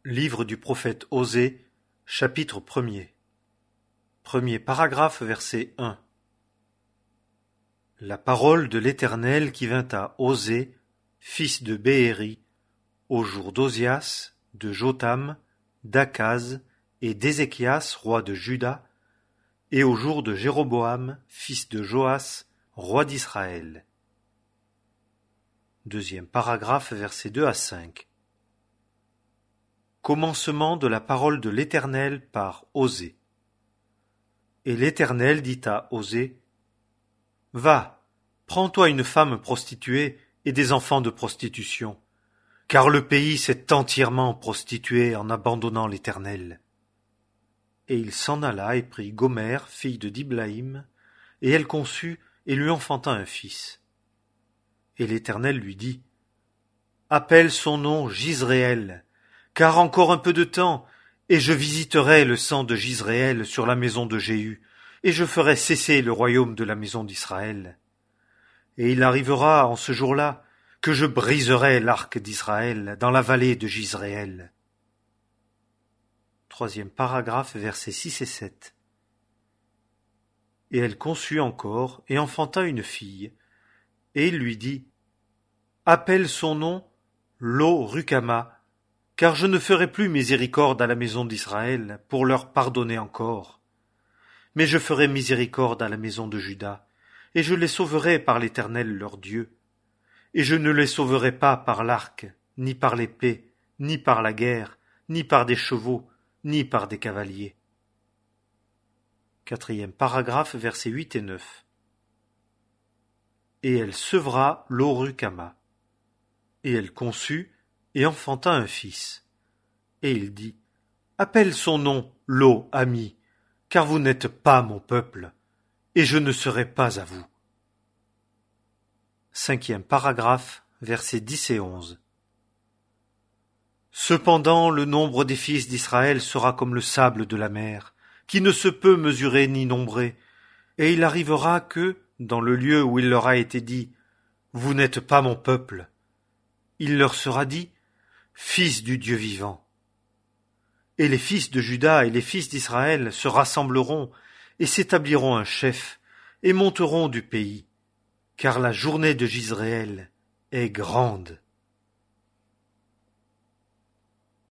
Livre du prophète Osée, chapitre 1er. Premier paragraphe, verset 1. La parole de l'Éternel qui vint à Osée, fils de Béhéri, au jour d'Osias, de Jotham, d'Akaz et d'Ézéchias, roi de Juda, et au jour de Jéroboam, fils de Joas, roi d'Israël. Deuxième paragraphe, versets 2 à 5. Commencement de la parole de l'Éternel par Osée. Et l'Éternel dit à Osée: Va, prends-toi une femme prostituée et des enfants de prostitution, car le pays s'est entièrement prostitué en abandonnant l'Éternel. Et il s'en alla et prit Gomère, fille de Diblaïm, et elle conçut et lui enfanta un fils. Et l'Éternel lui dit: Appelle son nom Jizréel, car encore un peu de temps, et je visiterai le sang de Jizréel sur la maison de Jéhu, et je ferai cesser le royaume de la maison d'Israël. Et il arrivera en ce jour-là que je briserai l'arc d'Israël dans la vallée de Jizréel. Troisième paragraphe, versets 6 et 7. Et elle conçut encore et enfanta une fille, et il lui dit: Appelle son nom Lo-Rucama, car je ne ferai plus miséricorde à la maison d'Israël pour leur pardonner encore. Mais je ferai miséricorde à la maison de Juda, et je les sauverai par l'Éternel leur Dieu. Et je ne les sauverai pas par l'arc, ni par l'épée, ni par la guerre, ni par des chevaux, ni par des cavaliers. Quatrième paragraphe, versets 8 et 9. Et elle sevra Lo-Rucama. Et elle conçut et enfanta un fils. Et il dit: Appelle son nom Lo-Ami, car vous n'êtes pas mon peuple, et je ne serai pas à vous. Cinquième paragraphe, versets 10 et 11. Cependant, le nombre des fils d'Israël sera comme le sable de la mer, qui ne se peut mesurer ni nombrer, et il arrivera que, dans le lieu où il leur a été dit: Vous n'êtes pas mon peuple, il leur sera dit: Fils du Dieu vivant. Et les fils de Juda et les fils d'Israël se rassembleront et s'établiront un chef, et monteront du pays, car la journée de Jizréel est grande.